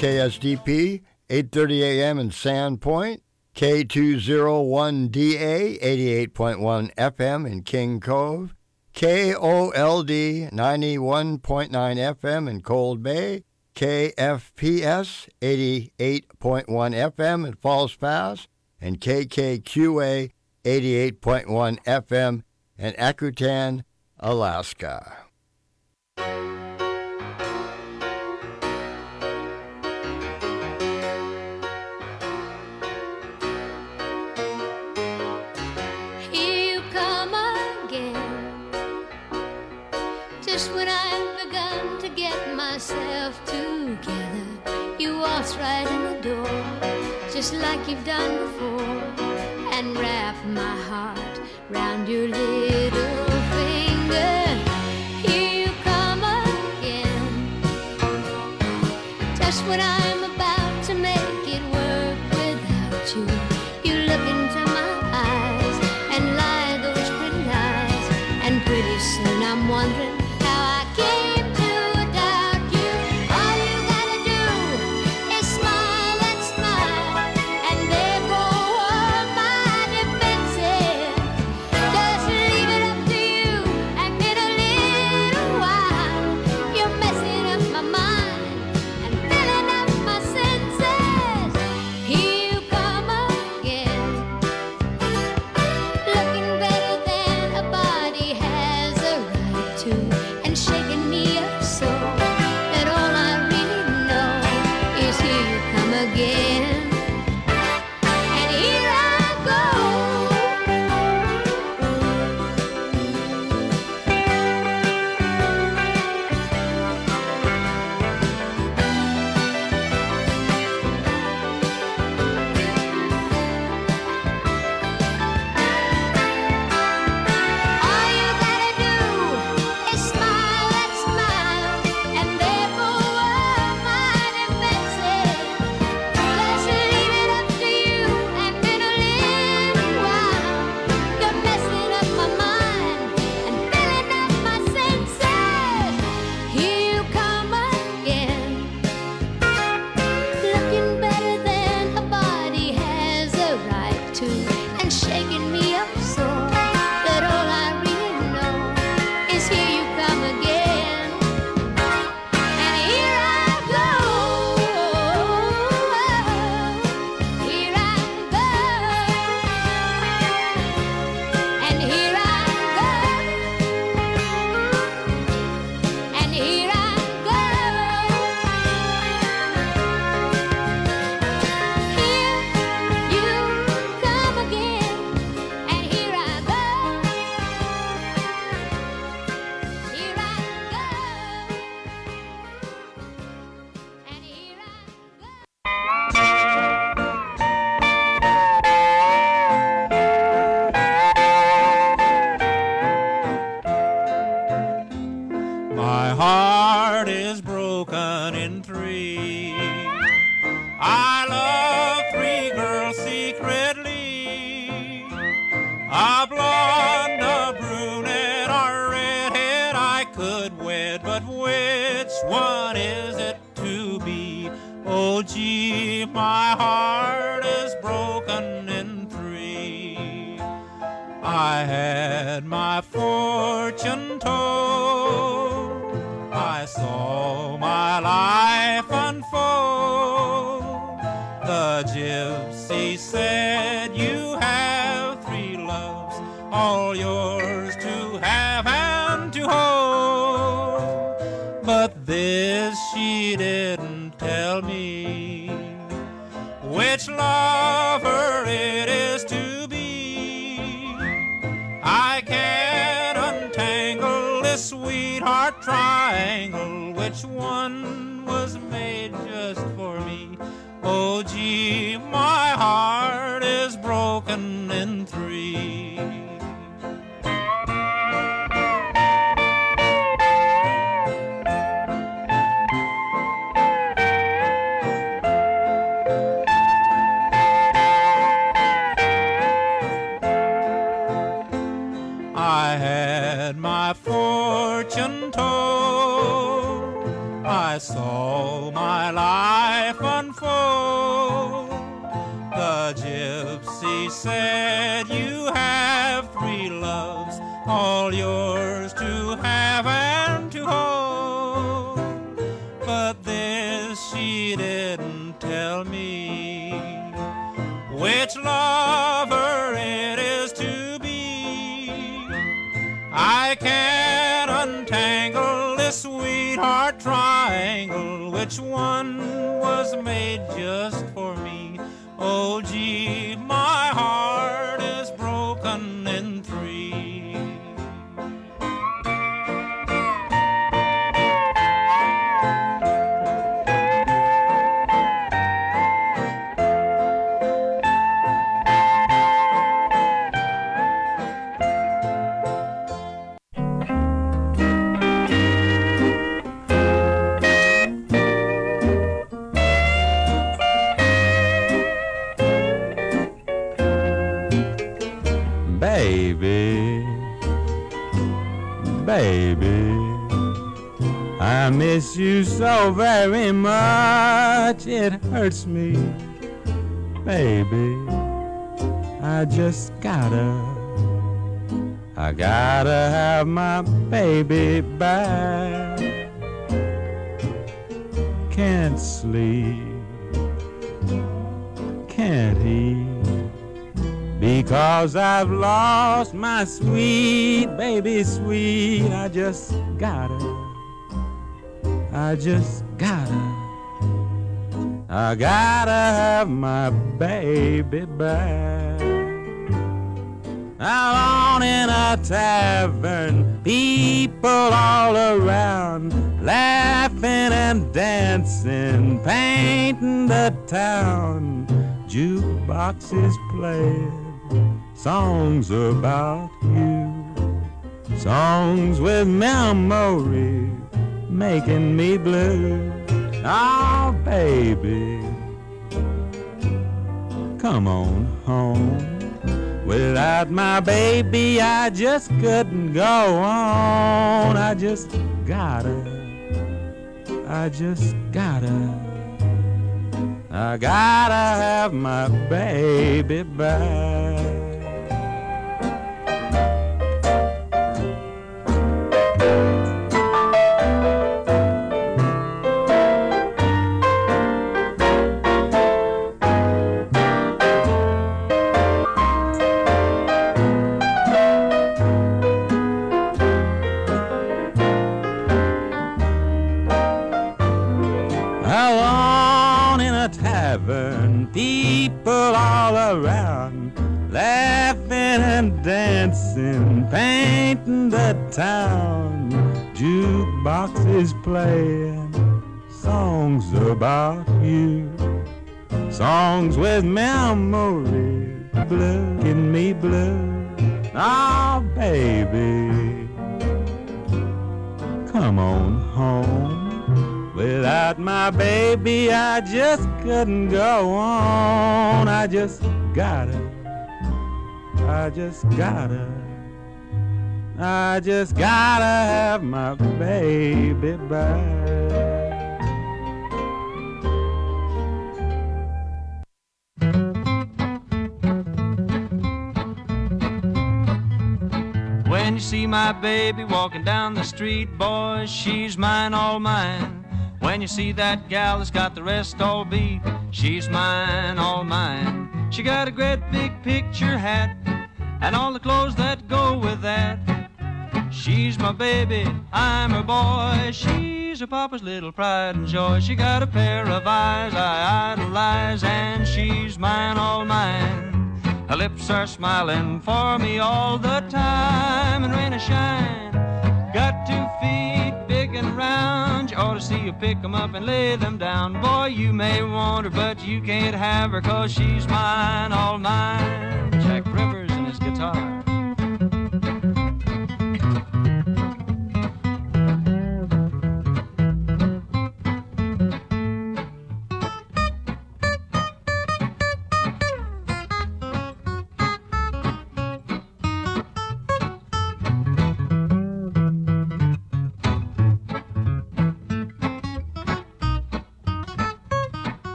KSDP, 8:30 a.m. in Sandpoint, K201DA, 88.1 FM in King Cove, KOLD, 91.9 FM in Cold Bay, KFPS, 88.1 FM in Falls Pass, and KKQA, 88.1 FM in Akutan, Alaska. Just when I've begun to get myself together, you waltz right in the door, just like you've done before, and wrap my heart round your little finger. Here you come again, just when I'm about to make it work without you. You look into my eyes and lie those pretty lies, and pretty soon I'm wondering I saw my life said you have three loves, all yours to have and to hold. But this she didn't tell me, which lover it is to be. I can't untangle this sweetheart triangle, which one was made just for me. Oh gee, my heart is broken in three. Baby, baby, I miss you so very much, it hurts me. Baby, I gotta have my baby back. Can't sleep, can't eat, because I've lost my sweet baby sweet. I just gotta have my baby back. Out on in a tavern, people all around, laughing and dancing, painting the town. Jukeboxes playing songs about you, songs with memory making me blue. Oh, baby, come on home. Without my baby, I just couldn't go on. I gotta have my baby back. People all around, laughing and dancing, painting the town. Jukeboxes playing songs about you, songs with memory making me blue. Oh, baby, come on home. Without my baby, I just couldn't go on. I just gotta have my baby back. When you see my baby walking down the street, boys, she's mine, all mine. When you see that gal that's got the rest all beat, she's mine, all mine. She got a great big picture hat and all the clothes that go with that. She's my baby, I'm her boy. She's her papa's little pride and joy. She got a pair of eyes I idolize, and she's mine, all mine. Her lips are smiling for me all the time, and rain or shine, got 2 feet big and round. You ought to see her pick them up and lay them down. Boy, you may want her, but you can't have her, 'cause she's mine, all mine. Jack Rivers and his guitar.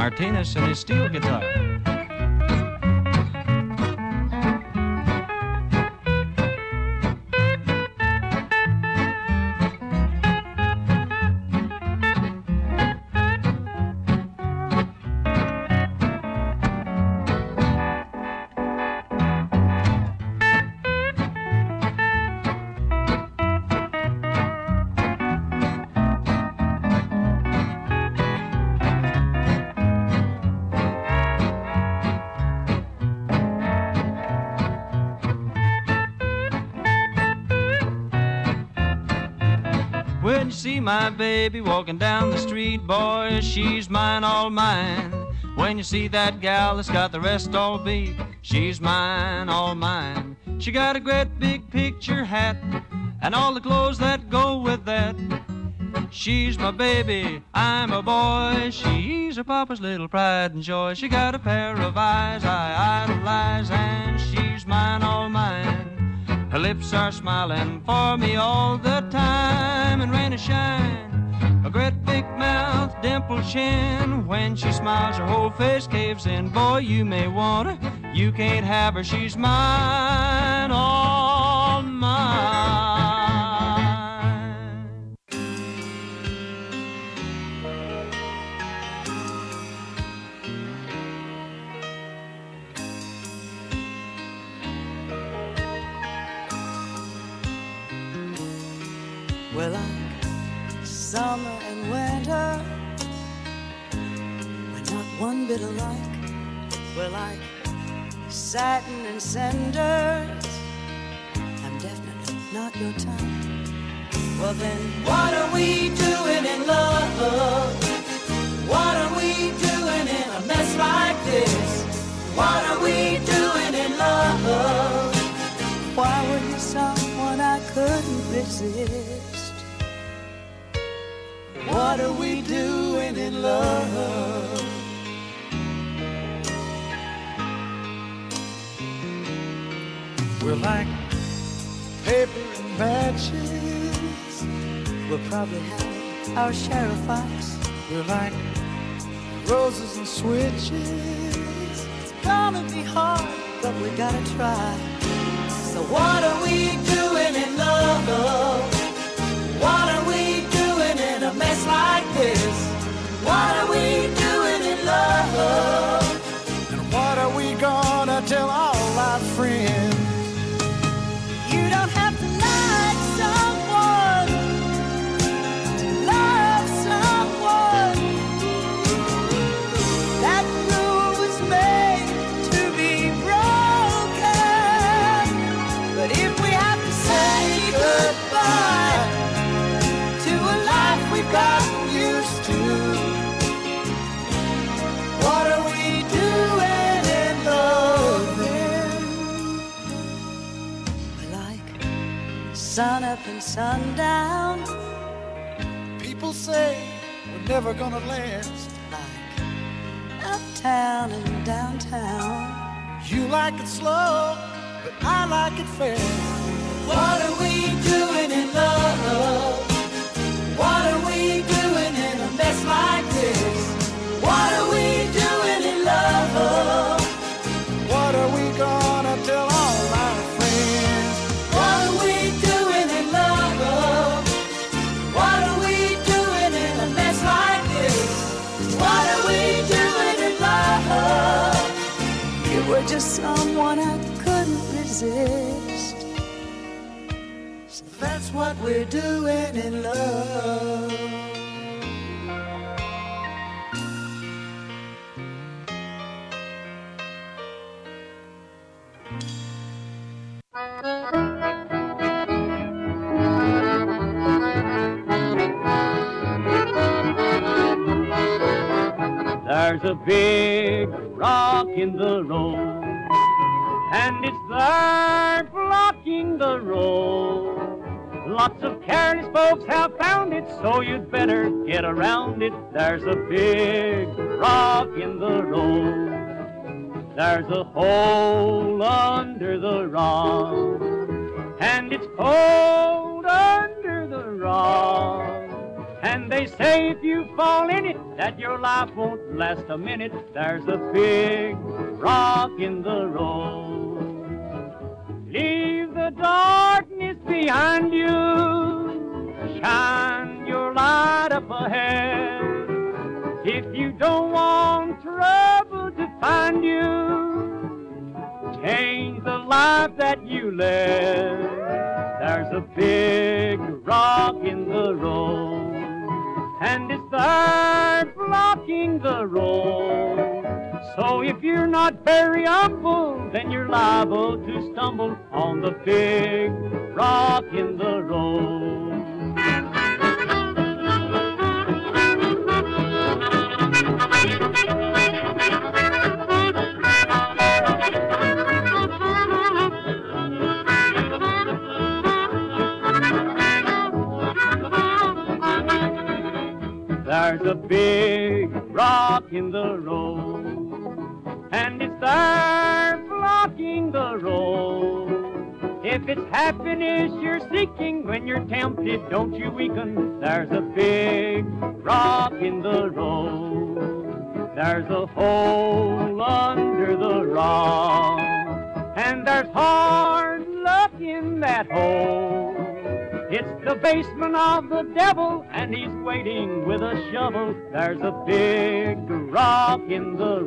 Martinez and his steel guitar. When you see my baby walking down the street, boy, she's mine, all mine. When you see that gal that's got the rest all beat, she's mine, all mine. She got a great big picture hat and all the clothes that go with that. She's my baby, I'm a boy. She's her papa's little pride and joy. She got a pair of eyes I idolize, and she's mine, all mine. Her lips are smiling for me all the time, and rain or shine, a great big mouth, dimpled chin. When she smiles, her whole face caves in. Boy, you may want her, you can't have her. She's mine, all mine. We're like summer and winter, we're not one bit alike. We're like satin and cinders, I'm definitely not your type. Well then, what are we doing in love? What are we doing in a mess like this? What are we doing in love? Why were you someone I couldn't resist? What are we doing in love? We're like paper and matches, we'll probably have our share of fights. We're like roses and switches, it's gonna be hard, but we gotta try. So what are we doing in love? What are we doing in a mess like this? What are we doing in love? And what are we gonna tell all our friends? You don't have to like someone to love someone. That rule was made to be broken. But if we have to say goodbye to a life we've gotten used to, what are we doing in love then? We're like sun up and sundown. People say we're never gonna last. Like uptown and downtown. You like it slow, but I like it fast. What are we doing in love? What are we doing in a mess like this? What are we doing in love? What are we gonna tell all our friends? What are we doing in love? What are we doing in a mess like this? What are we doing in love? You were just someone I couldn't resist. So that's what we're doing in love. There's a big rock in the road, and it's there blocking the road. Lots of careless folks have found it, so you'd better get around it. There's a big rock in the road. There's a hole under the rock, and it's cold under the rock. And And they say if you fall in it, that your life won't last a minute. There's a big rock in the road. Leave the darkness behind you. Shine your light up ahead. If you don't want trouble to find you, change the life that you led. There's a big rock in the road, and it's there blocking the road. So if you're not very humble, then you're liable to stumble on the big rock in the road. There's a big rock in the road, and it's there blocking the road. If it's happiness you're seeking when you're tempted, don't you weaken. There's a big rock in the road. There's a hole under the rock, and there's hard luck in that hole. It's the basement of the devil, and he's waiting with a shovel. There's a big rock in the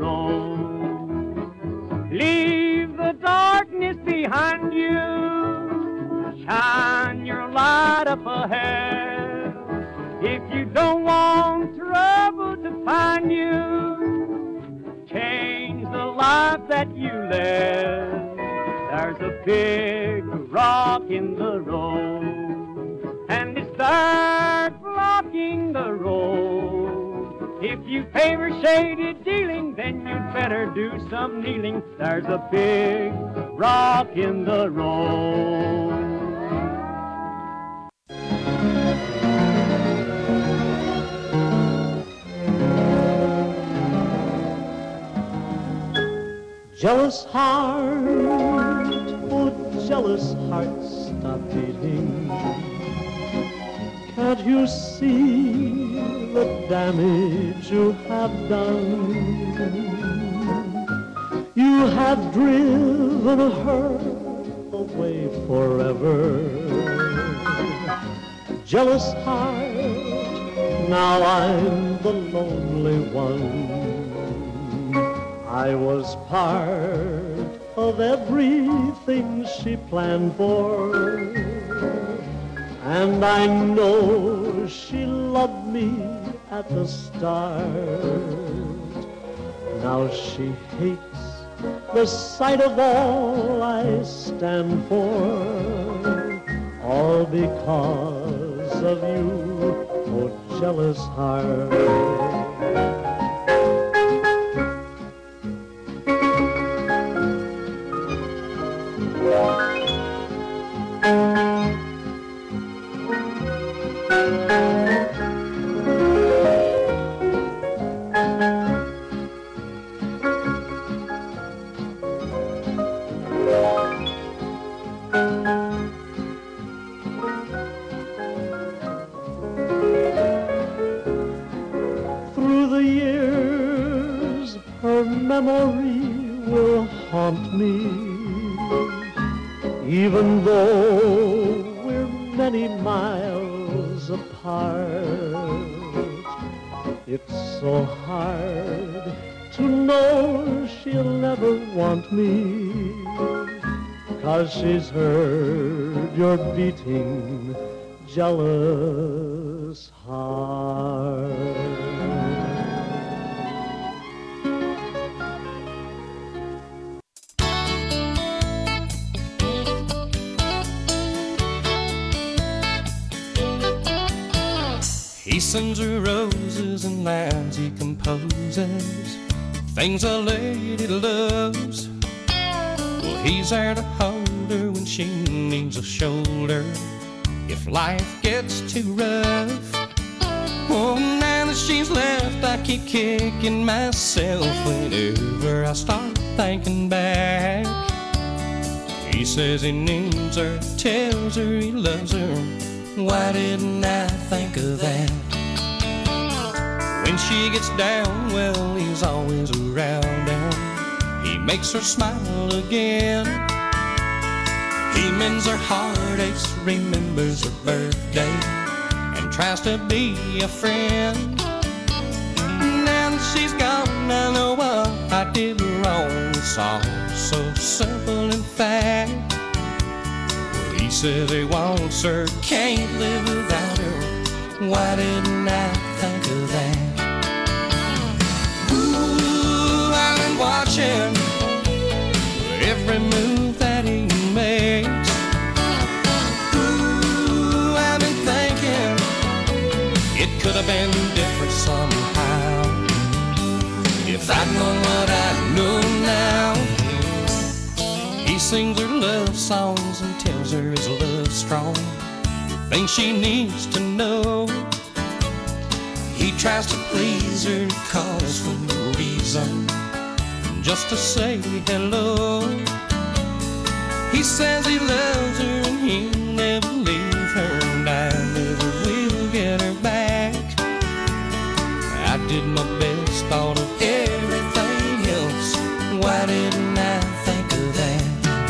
road. Leave the darkness behind you. Shine your light up ahead. If you don't want trouble to find you, change the life that you led. There's a big rock in the road, and it's there blocking the road. If you favor shady dealing, then you'd better do some kneeling. There's a big rock in the road. Jealous heart, oh jealous heart, stop beating. Can't you see the damage you have done? You have driven her away forever. Jealous heart, now I'm the lonely one. I was part of everything she planned for, and I know she loved me at the start. Now she hates the sight of all I stand for, all because of you, oh jealous heart. Memory will haunt me, even though we're many miles apart. It's so hard to know she'll never want me, 'cause she's heard your beating, jealous heart. He sends her roses and lines he composes, things a lady loves. Well, he's there to hold her when she needs a shoulder, if life gets too rough. Oh, now that she's left, I keep kicking myself whenever I start thinking back. He says he needs her, tells her he loves her. Why didn't I think of that? When she gets down, well, he's always around and he makes her smile again. He mends her heartaches, remembers her birthday, and tries to be a friend. Now that she's gone, I know what I did wrong. It's all so simple in fact. Well, he says he wants her, can't live without her. Why didn't I think of that? Ooh, I've been watching every move that he makes. Ooh, I've been thinking it could have been different somehow. If I'd known what I know now. He sings her love songs and tells her his love's strong, things she needs to know. He tries to please her, calls for no reason, just to say hello. He says he loves her and he'll never leave her, and I never will get her back. I did my best, thought of everything else. Why didn't I think of that?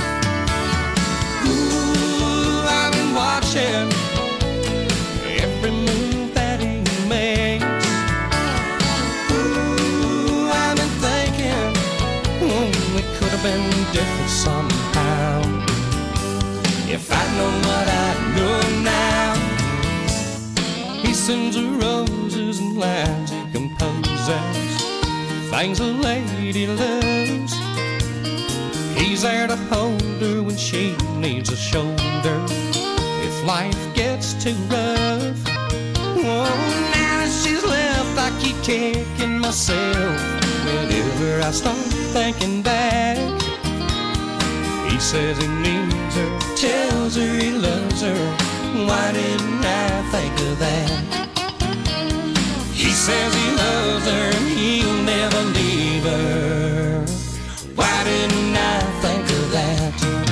Ooh, I've been watching every move that he makes. Ooh, I've been thinking, it could have been different somehow. If I'd known what I know now. He sends her roses and lines he composes, things a lady loves. He's there to hold her when she needs a shoulder, if life gets too rough. Oh, now that she's left, I keep kicking myself whenever I start thinking back. He says he needs her, tells her he loves her. Why didn't I think of that? He says he loves her and he'll never leave her. Why didn't I think of that?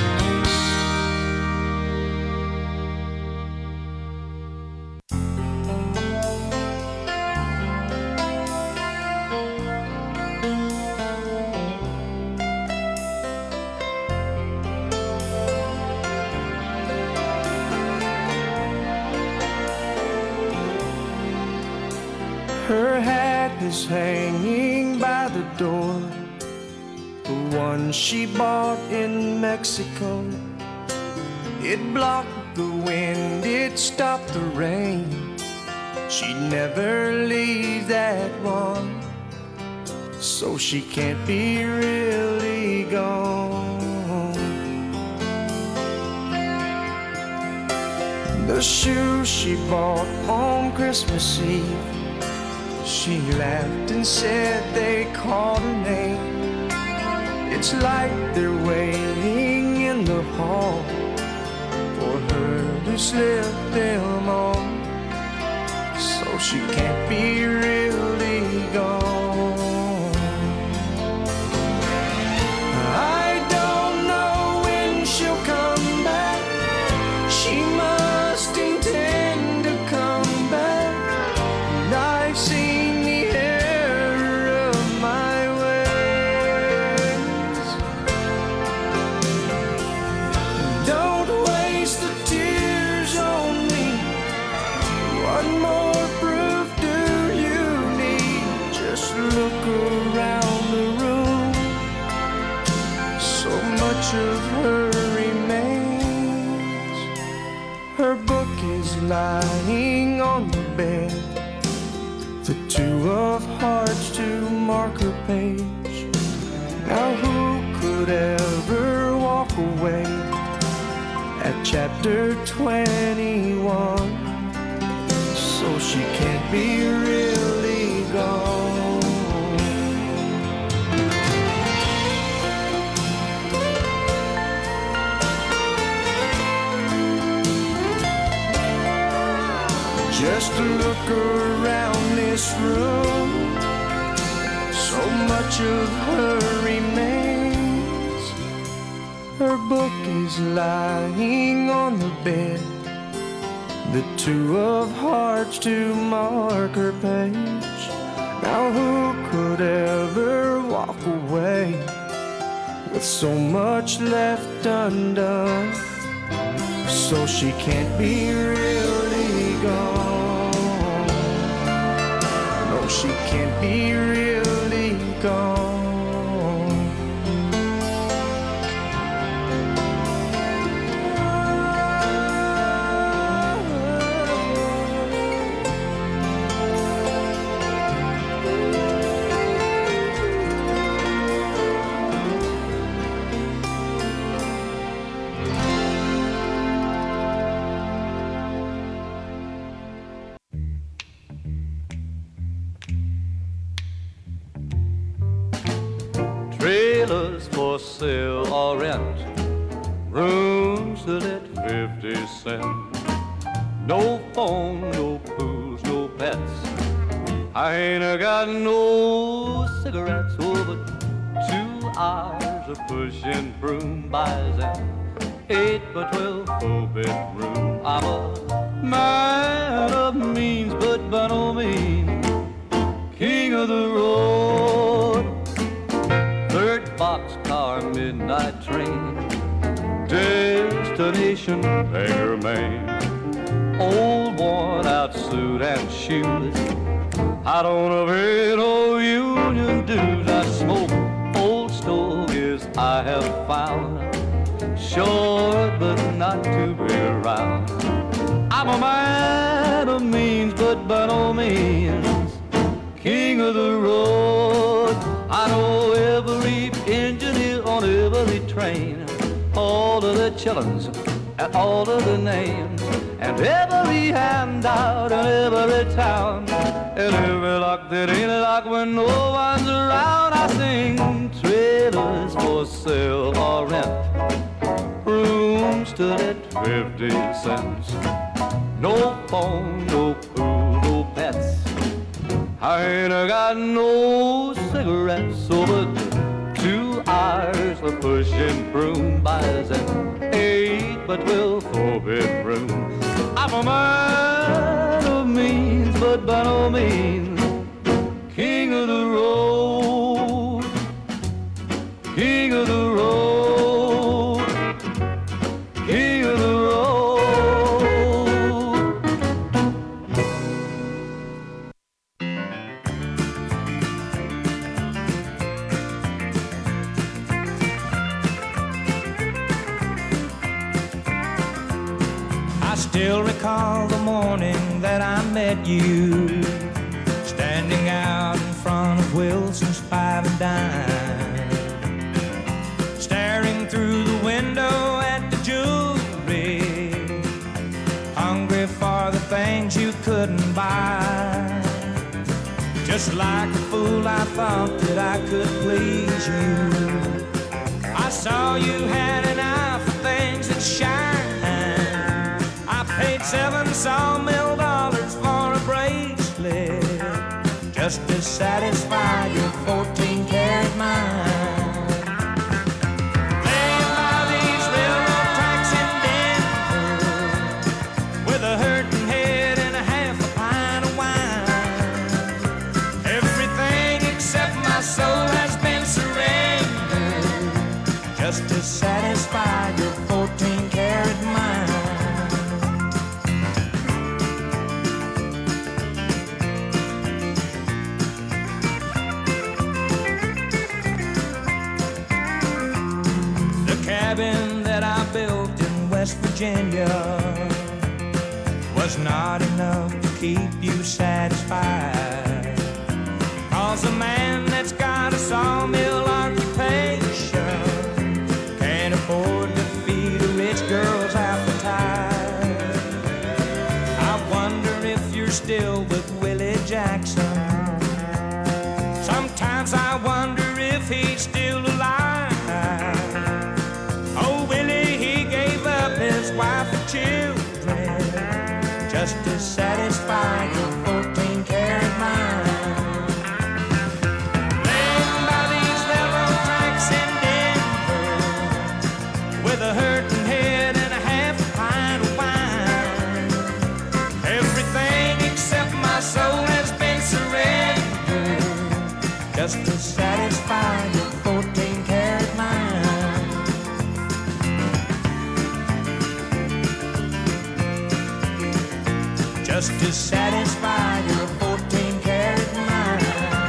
Her hat is hanging by the door, the one she bought in Mexico. It blocked the wind, it stopped the rain. She'd never leave that one, so she can't be really gone. The shoes she bought on Christmas Eve, she laughed and said they called her name. It's like they're waiting in the hall for her to slip them on, so she can't be really gone. I don't know when she'll come back. She must intend to come back. And I've seen the error of my ways. Don't waste the tears on me. What more proof do you need? Just look around the room. So much of her remains. Her book is lying on the bed, the two of hearts to mark her page. Now who could ever walk away at chapter 21, so she can't be really gone. Just look around this room. So much of her remains. Her book is lying on the bed, the two of hearts to mark her page. Now who could ever walk away with so much left undone? So she can't be really gone. No, she can't be really gone. Trailers for sale or rent, rooms to let 50 cents. No phone, no booze, no pets. I ain't got no cigarettes. Over 2 hours of pushing broom buys an 8 by 12 4-bedroom. I'm a man of means, but by no means king of the road. Third boxcar, midnight train, destination Bangor, Maine. Old worn out suit and shoes, I don't pay no union dues. I smoke old stogies I have found, short but not too big around. I'm a man of means, but by no means king of the road. I know every engineer on every train, all of the chillins and all of the names, and every handout in every town, and every lock that ain't locked when no one's around. I sing trailers for sale or rent, rooms to let 50 cents. No phone, no pool, no pets. I ain't got no cigarettes. Over 2 hours of pushing broom buys an 8 by 12 4-bedroom. I'm a man of means, but by no means king of the road. King of the road. King of the road. Still recall the morning that I met you, standing out in front of Wilson's Five and Dime, staring through the window at the jewelry, hungry for the things you couldn't buy. Just like a fool, I thought that I could please you. I saw you had an eye for things that shine. Paid $7 sawmill for a bracelet, just to satisfy your 14-karat mind. Laying by these railroad tracks in Denver, with a hurting head and a half a pint of wine. Everything except my soul has been surrendered, just to satisfy your 14-karat mind. Cabin that I built in West Virginia was not enough to keep you satisfied. 'Cause a man that's got a sawmill occupation can't afford to feed a rich girl's appetite. I wonder if you're still with Willie Jackson. Sometimes I wonder if he's still alive. His wife and children, just to satisfy your 14-karat mind. just to satisfy your 14-karat mind. Just to satisfy your 14-karat mind.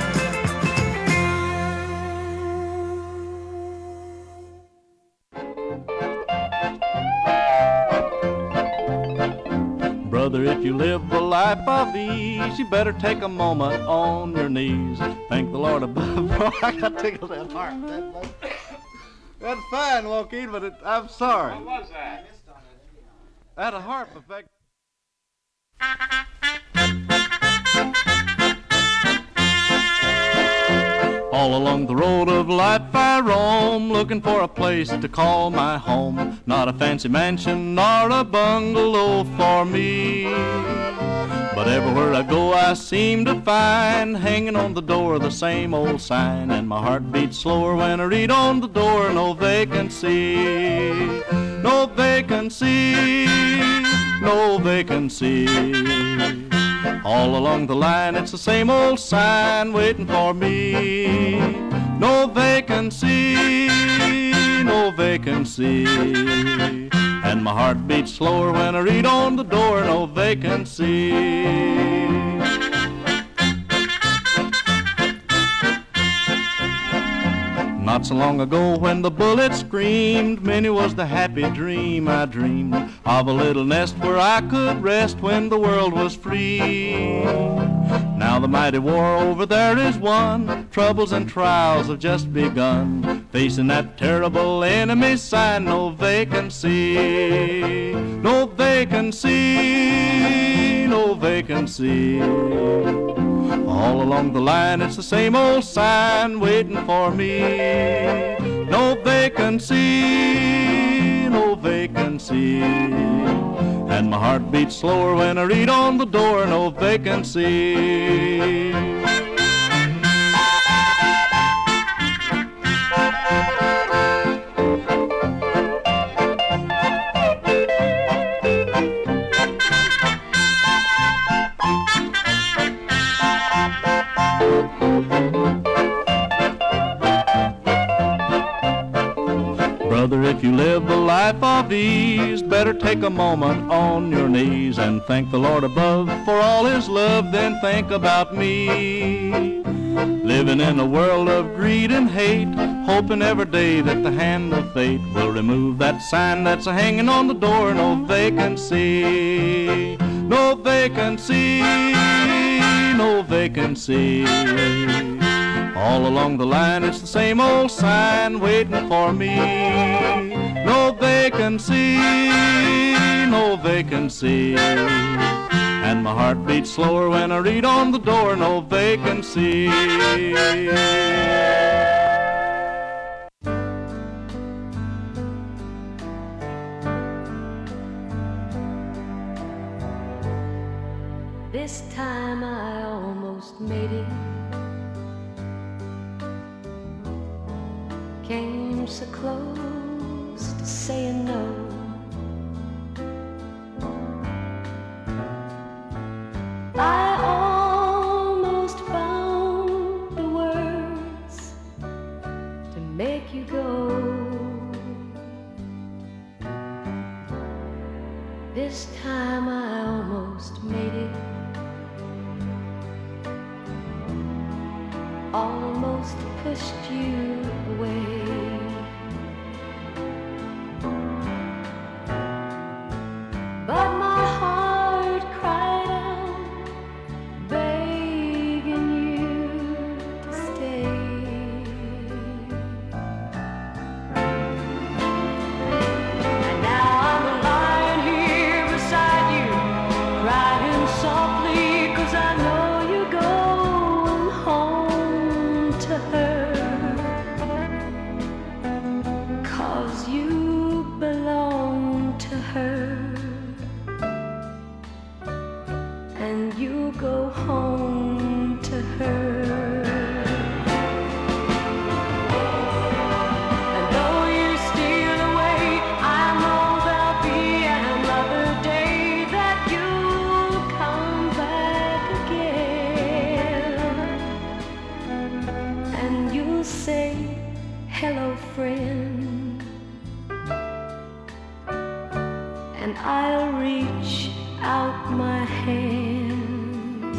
Brother, if you live the life of ease, you better take a moment on your knees. Thank the Lord above. I got tickled that heart. That's fine, Joaquin, but I'm sorry. What was that? I had a harp effect. All along the road of life I roam, looking for a place to call my home. Not a fancy mansion nor a bungalow for me, but everywhere I go I seem to find hanging on the door the same old sign. And my heart beats slower when I read on the door, no vacancy, no vacancy, no vacancy. All along the line it's the same old sign waiting for me. No vacancy, no vacancy. And my heart beats slower when I read on the door, no vacancy. Not so long ago when the bullet screamed, many was the happy dream I dreamed of a little nest where I could rest when the world was free. Now the mighty war over there is won, troubles and trials have just begun, facing that terrible enemy sign, no vacancy, no vacancy, no vacancy. All along the line it's the same old sign waiting for me. No vacancy, no vacancy. And my heart beats slower when I read on the door, no vacancy. Brother, if you live the life of ease, better take a moment on your knees and thank the Lord above for all his love, then think about me. Living in a world of greed and hate, hoping every day that the hand of fate will remove that sign that's hanging on the door, no vacancy, no vacancy, no vacancy. All along the line it's the same old sign waiting for me. No vacancy, no vacancy. And my heart beats slower when I read on the door, no vacancy. This time I almost made it. Came so close to saying no. I almost found the words to make you go. This time I almost made it. Almost pushed you away. But my heart cried out, begging you to stay. And now I'm lying here beside you, crying softly, 'cause I know you're going home to her. say, hello, friend, and I'll reach out my hand.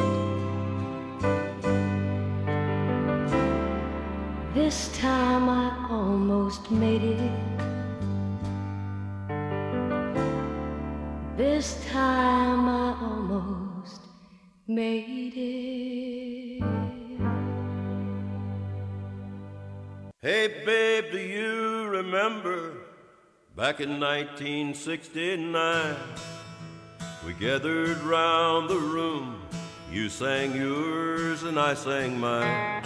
This time I almost made it. This time I almost made it. Hey babe, do you remember back in 1969? We gathered round the room, you sang yours and I sang mine.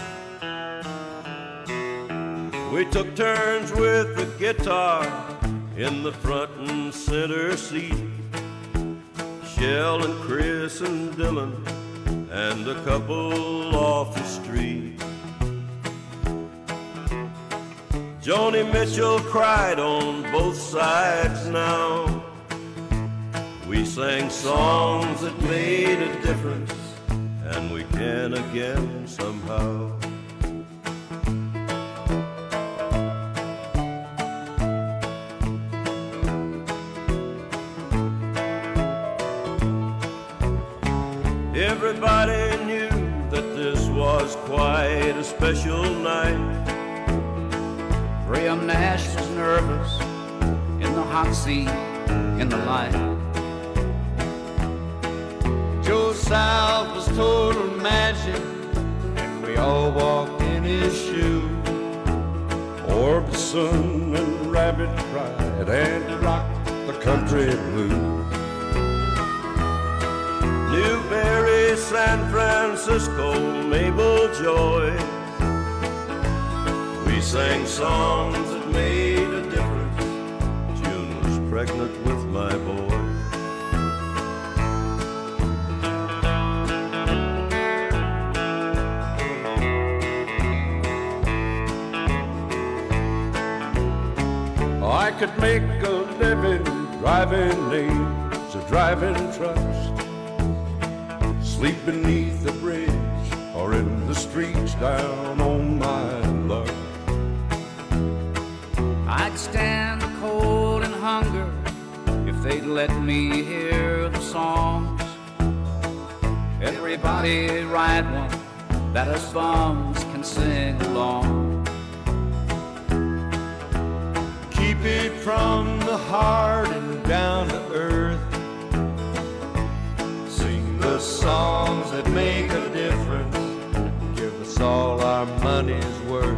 We took turns with the guitar in the front and center seat. Shell and Chris and Dylan and a couple off the street. Joni Mitchell cried on both sides now. We sang songs that made a difference, and we can again somehow. Everybody knew that this was quite a special night. Graham Nash was nervous in the hot seat in the light. Joe South was total magic, and we all walked in his shoes. Orbison and Rabbit cried and rocked the country blues. Newberry, San Francisco, Mabel Joy. We sang songs that made a difference. June was pregnant with my boy. I could make a living driving names or driving trucks, sleep beneath the bridge or in the streets down on my luck. I'd stand the cold and hunger if they'd let me hear the songs. Everybody write one that us bums can sing along. Keep it from the heart and down to earth. Sing the songs that make a difference. Give us all our money's worth.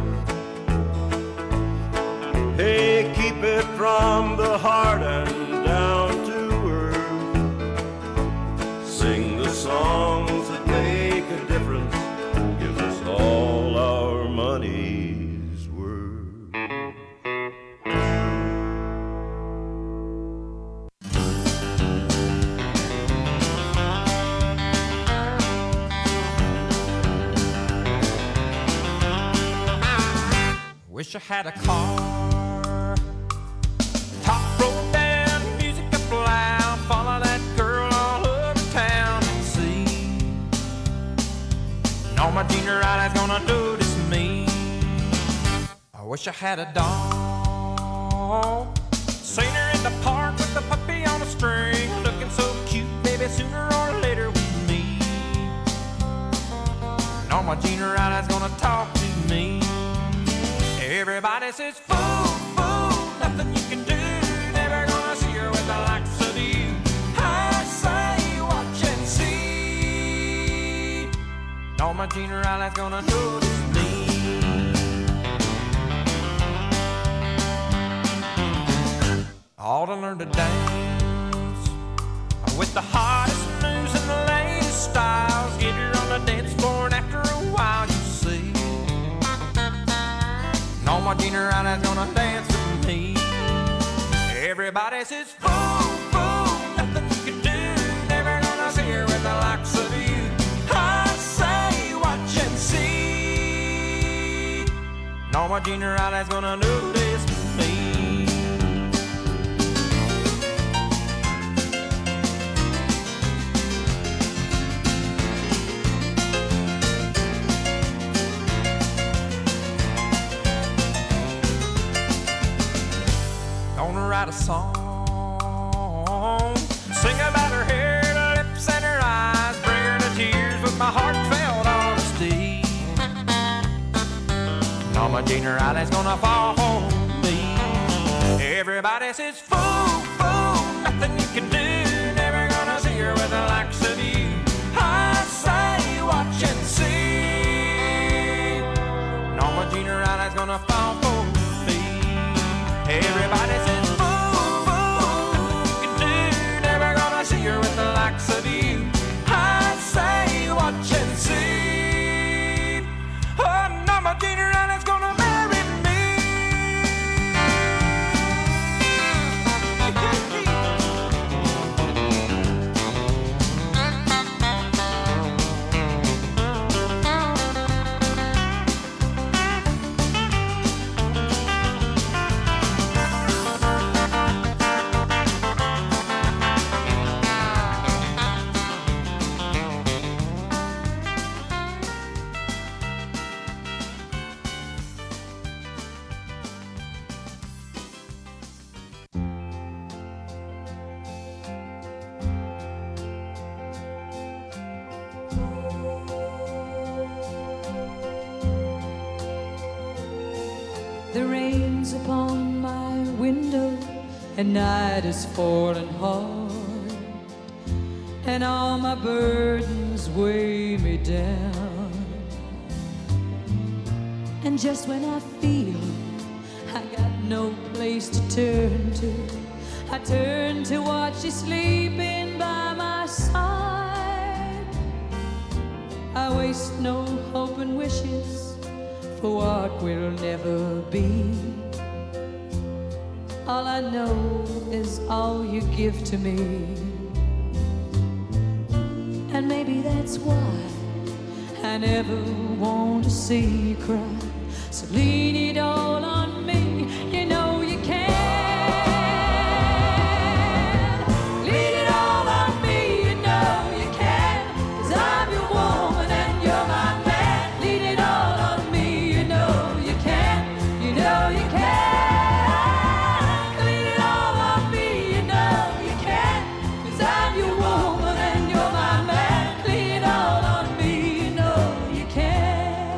Hey, keep it from the heart and down to earth. Sing the songs that make a difference. Give us all our money's worth. Wish I had a car, top rolled down, music up loud, follow that girl all over town and see. Norma Jean Riley's gonna notice me. I wish I had a dog, seen her in the park with the puppy on a string, looking so cute, baby, sooner or later we meet. Norma Jean Riley's gonna talk to me. Everybody says, fool, fool, nothing you can do. Never gonna see her with the likes of you. I say, watch and see. Norma Jean Riley's gonna notice me. Ought to learn to dance with the hottest moves and the latest styles. Get her on the dance floor, and after a while, you see. Norma Jean Riley's gonna dance with me. Everybody says, fool, fool, nothing you can do. Never gonna see her with the likes of you. I say, watch and see. Norma Jean Riley's gonna notice me. write a song. Sing about her hair, her lips, and her eyes. Bring her to tears with my heartfelt honesty. Norma Jean Riley's gonna fall for me. Everybody says, fool, fool, nothing you can do. Never gonna see her with the likes of you. I say, watch and see. Norma Jean Riley's gonna fall for me. Everybody says, fool, fool, you can do. Never gonna see her with the likes of you. I say, watch and see. Oh, Norma Jean Riley's gonna marry me. The rain's upon my window, and night is falling hard, and all my burdens weigh me down. And just when I feel I got no place to turn to, I turn to watch you sleeping by my side. I waste no hope and wishes for what will never be. All I know is all you give to me. And maybe that's why I never want to see you cry. So lean it all on me, you know you can. Lean it all on me, you know you can. 'Cause I'm your woman and you're my man. Lean it all on me, you know you can. You know you can. Lean it all on me, you know you can. 'Cause I'm your woman and you're my man. Lean it all on me, you know you can.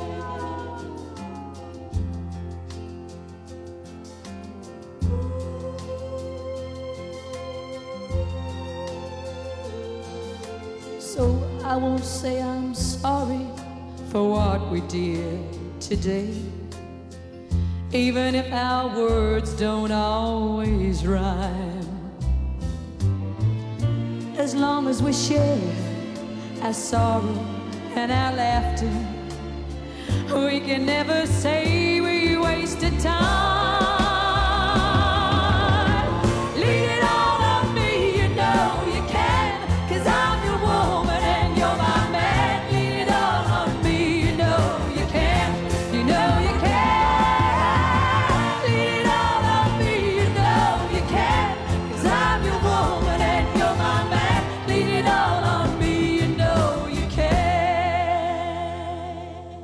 So I won't say I'm sorry for what we did today, even if our words don't always rhyme. As long as we share our sorrow and our laughter, we can never say we wasted time. Lean it all on me, you know you can. 'Cause I'm your woman and you're my man. Lean it all on me, you know you can. You know you can. Lean it all on me, you know you can. 'Cause I'm your woman and you're my man. Lean it all on me, you know you can.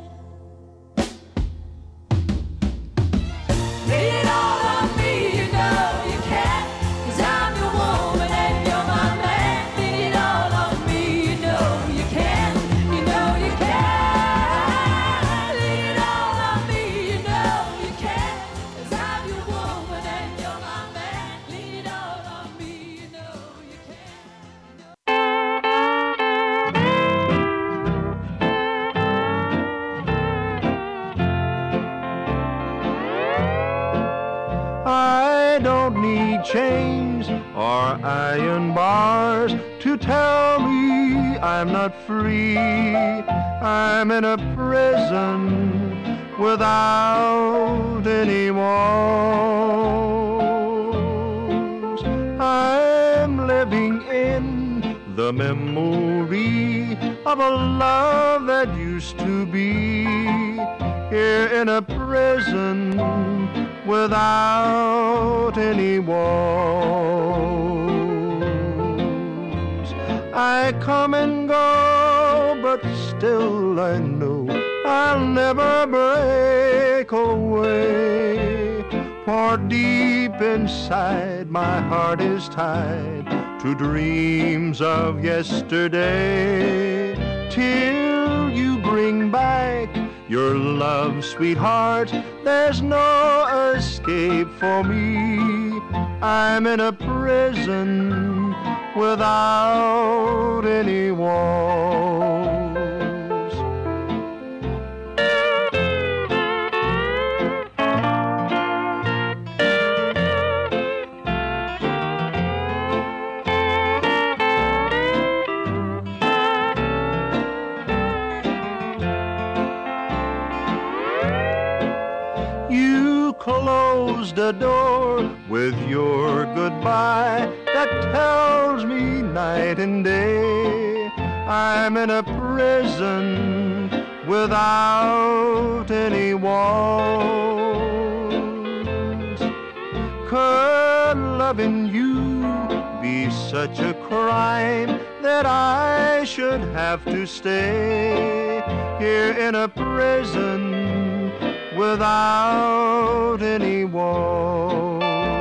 Lean it all on me, you know you can. 'Cause I'm your woman and you're my man. Lean it all on me, you know you can. You know you can. Lean it all on me, you know you can. 'Cause I'm your woman and you're my man. Lean it all on me, you know you can. I don't need chains or iron bars to tell me I'm not free. I'm in a prison without any walls. I'm living in the memory of a love that used to be. Here in a prison without any walls. I come and go, but still I know I'll never break away. For deep inside my heart is tied to dreams of yesterday. Till you bring back your love, sweetheart, there's no escape for me. I'm in a prison without any walls. Closed a door with your goodbye that tells me night and day I'm in a prison without any walls. Could loving you be such a crime that I should have to stay here in a prison without any walls?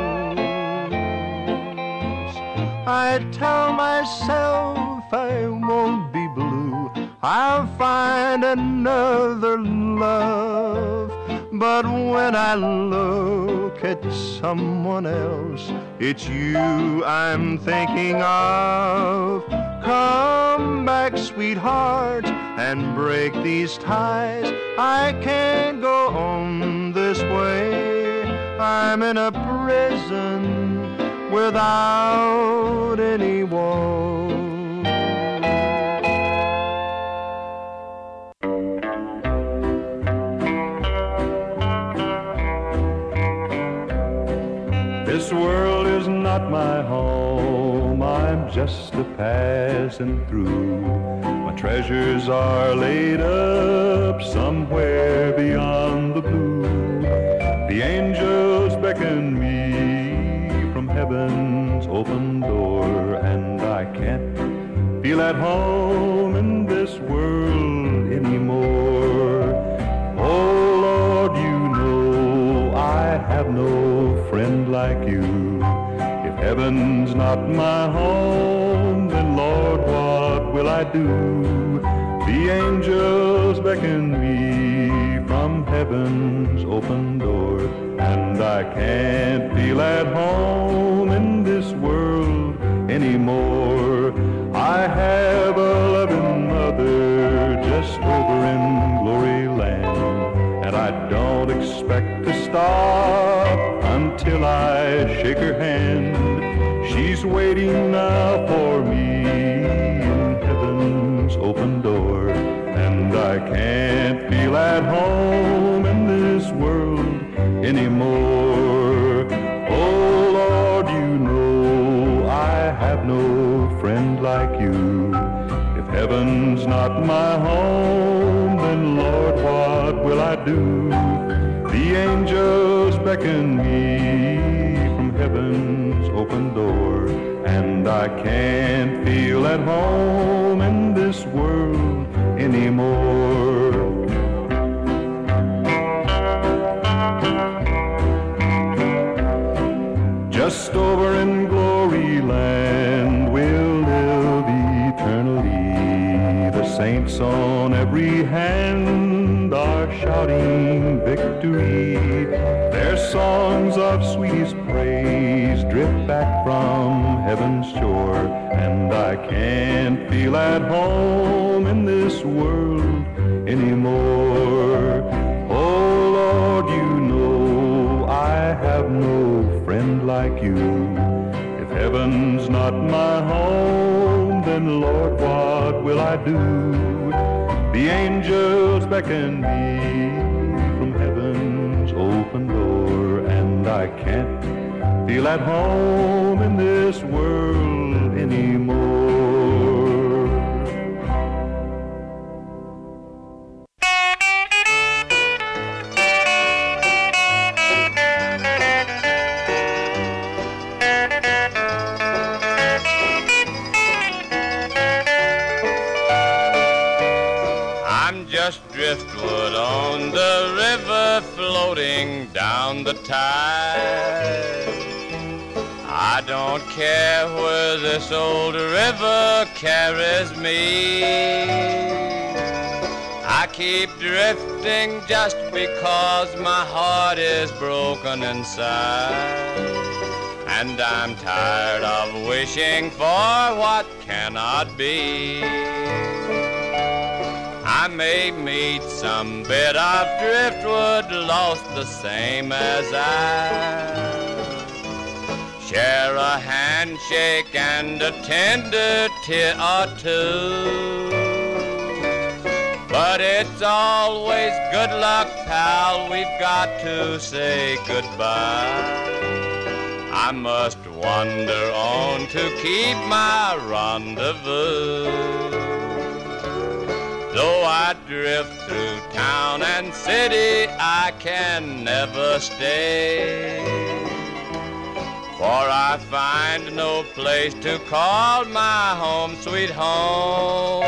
I tell myself I won't be blue, I'll find another love. But when I look at someone else, it's you I'm thinking of. Come back, sweetheart, and break these ties. I can't go on this way. I'm in a prison without any walls. This world is not my home, I'm just a passing through. My treasures are laid up somewhere beyond the blue. The angels beckon me from heaven's open door, and I can't feel at home in this world anymore. Oh Lord, you know I have no friend like you. If heaven's not my home, then Lord, what will I do? The angels beckon me from heaven's open door, and I can't feel at home in this world anymore. I have a loving mother just over in glory land, and I don't expect to stop until I shake her hand. She's waiting now for me in heaven's open door, and I can't feel at home in this world anymore. Oh Lord, you know I have no friend like you. If heaven's not my home, then Lord, what will I do? The angels beckon me from heaven's open door, and I can't feel at home in this world anymore. Just over in glory land we'll live eternally. The saints on every hand are shouting victory. Their songs of sweetest praise drift back from heaven's shore, and I can't feel at home in this world anymore. Oh Lord, you know I have no friend like you. If heaven's not my home, then Lord, what will I do? The angels beckon me from heaven's open door, and I can't feel at home in this world anymore. Just drifting driftwood on the river floating down the tide. I don't care where this old river carries me. I keep drifting just because my heart is broken inside. And I'm tired of wishing for what cannot be. I may meet some bit of driftwood lost the same as I. Share a handshake and a tender tear or two. But it's always good luck, pal, we've got to say goodbye. I must wander on to keep my rendezvous. Though I drift through town and city, I can never stay. For I find no place to call my home, sweet home.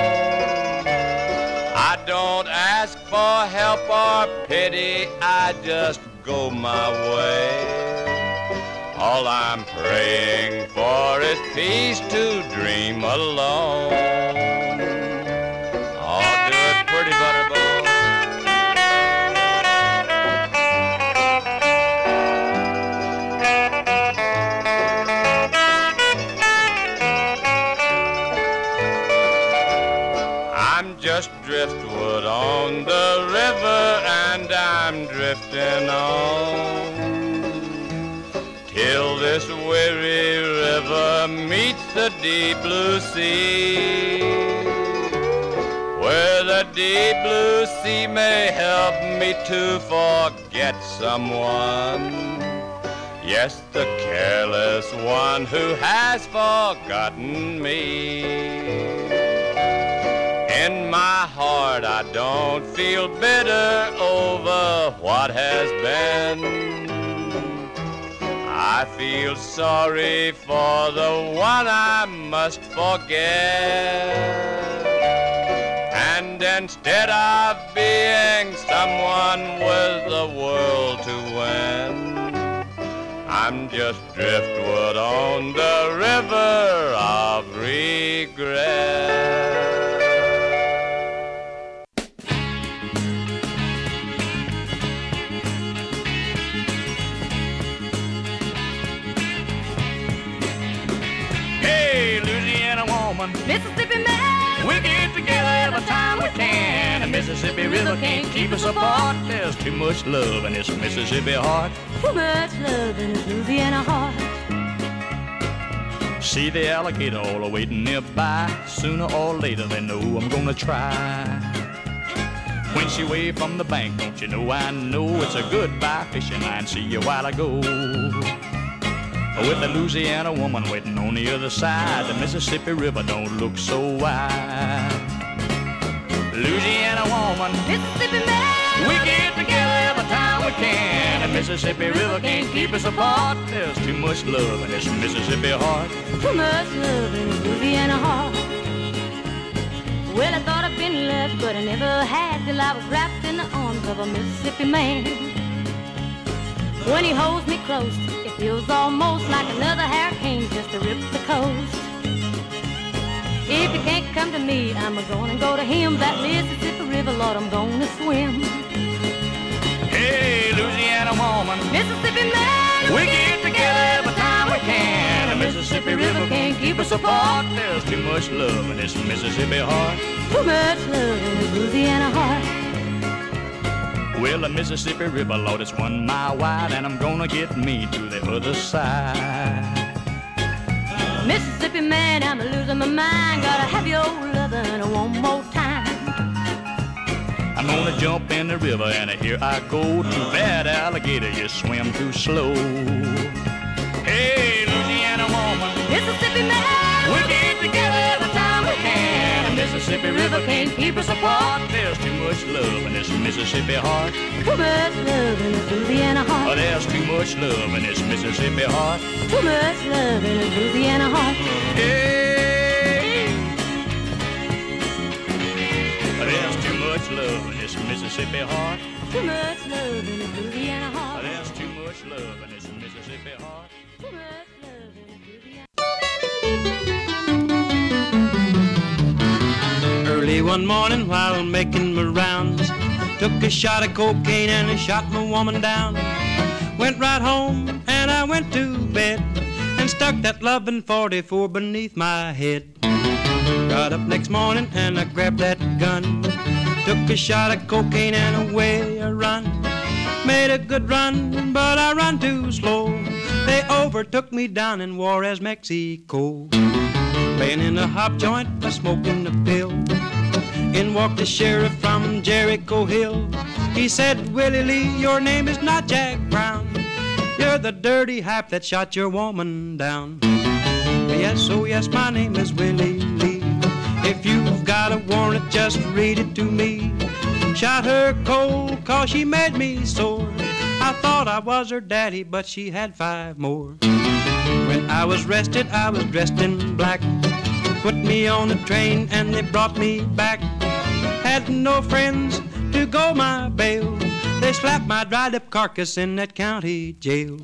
I don't ask for help or pity, I just go my way. All I'm praying for is peace to dream alone. Oh, do it pretty, Butterball. I'm just driftwood on the river, and I'm drifting on till this weary river meets the deep blue sea, where the deep blue sea may help me to forget someone. Yes, the careless one who has forgotten me. In my heart I don't feel bitter over what has been. I feel sorry for the one I must forget. And instead of being someone with the world to win, I'm just driftwood on the river of regret. Mississippi man, we get together every time we can. The Mississippi River can't keep us apart. There's too much love in this Mississippi heart. Too much love in this Louisiana heart. See the alligator all waiting nearby. Sooner or later they know I'm gonna try. When she waved from the bank, don't you know I know it's a goodbye fishing line. See you while I go. With the Louisiana woman waiting on the other side, the Mississippi River don't look so wide. Louisiana woman, Mississippi man, we get together every time we can. The Mississippi River can't keep us apart. There's too much love in this Mississippi heart. Too much love in this Louisiana heart. Well, I thought I'd been left, but I never had till I was wrapped in the arms of a Mississippi man. When he holds me close, it feels almost like another hurricane just to rip the coast. If he can't come to me, I'm gonna go to him. That Mississippi River, Lord, I'm gonna swim. Hey, Louisiana woman, Mississippi man, we get together every time we can. The Mississippi River can't keep us apart. There's too much love in this Mississippi heart. Too much love in this Louisiana heart. Well, the Mississippi River, Lord, it's 1 mile wide, and I'm gonna get me to the other side. Mississippi man, I'm losing my mind. Gotta have your lovin' one more time. I'm gonna jump in the river, and here I go. Too bad, alligator, you swim too slow. Hey, Louisiana woman, Mississippi man, we get together every time we can. The Mississippi River can't keep us apart. There's too much love in this Mississippi heart. Too much love in this Louisiana heart. Oh, there's too much love in this Mississippi heart. Too much love in this Louisiana heart. Hey, there's too much love in this this Mississippi heart. Too much love in a Louisiana heart. There's too much love in this Mississippi heart. Too much love in a Louisiana Early one morning while making my rounds, took a shot of cocaine and I shot my woman down. Went right home and I went to bed and stuck that loving 44 beneath my head. Got up next morning and I grabbed that gun, took a shot of cocaine and away I run. Made a good run, but I run too slow. They overtook me down in Juarez, Mexico. Laying in a hop joint, I smoking a pill. In walked the sheriff from Jericho Hill. He said, Willie Lee, your name is not Jack Brown. You're the dirty hype that shot your woman down. Yes, oh yes, my name is Willie Lee. If you've got a warrant, just read it to me. Shot her cold 'cause she made me sore. I thought I was her daddy, but she had 5 more. When I was rested, I was dressed in black. Put me on a train and they brought me back. Had no friends to go my bail. They slapped my dried up carcass in that county jail.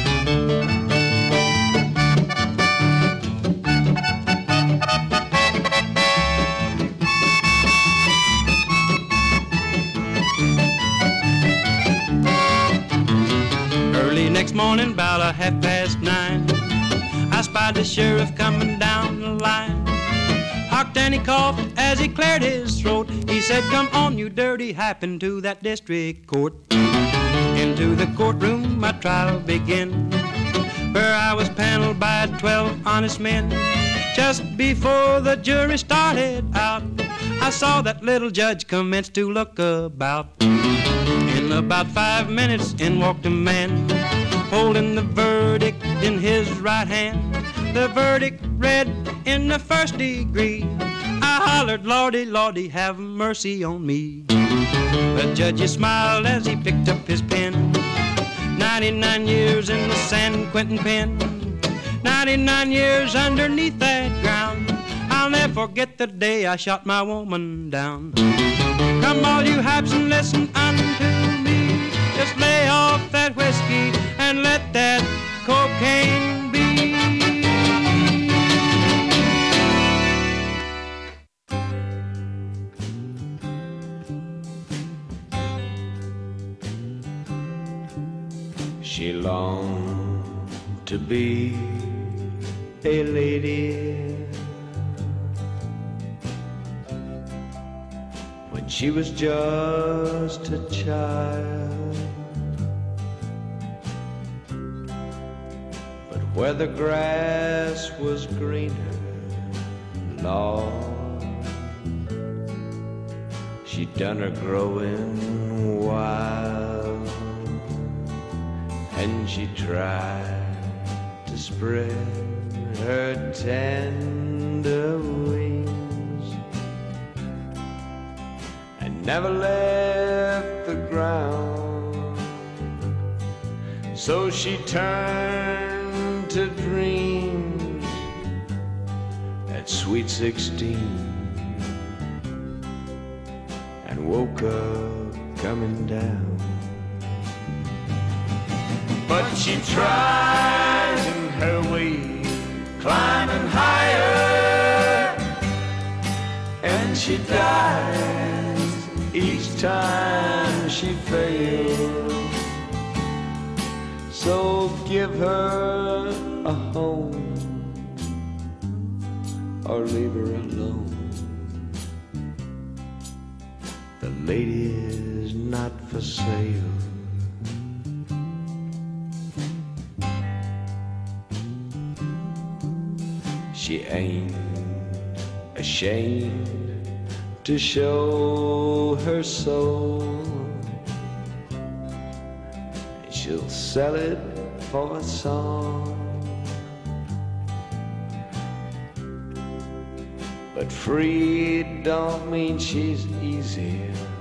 Early next morning, about 9:30, I spied the sheriff coming down the line. Hocked and he coughed as he cleared his throat. He said, come on, you dirty hype, into that district court. Into the courtroom my trial began, where I was paneled by 12 honest men. Just before the jury started out, I saw that little judge commence to look about. In about 5 minutes in walked a man, holding the verdict in his right hand. The verdict read in the first degree. I hollered, Lordy, Lordy, have mercy on me. The judge smiled as he picked up his pen. 99 years in the San Quentin pen, 99 years underneath that ground. I'll never forget the day I shot my woman down. Come all you hypes and listen unto me. Just lay off that whiskey and let that cocaine be. She longed to be a lady when she was just a child. But where the grass was greener, Lord, she done her growing wild. And she tried to spread her tender wings and never left the ground. So she turned to dreams at sweet 16 and woke up coming down. But she tries in her way, climbing higher, and she dies each time she fails. So give her a home or leave her alone. The lady is not for sale. She ain't ashamed to show her soul. She'll sell it for a song. But free don't mean she's easy.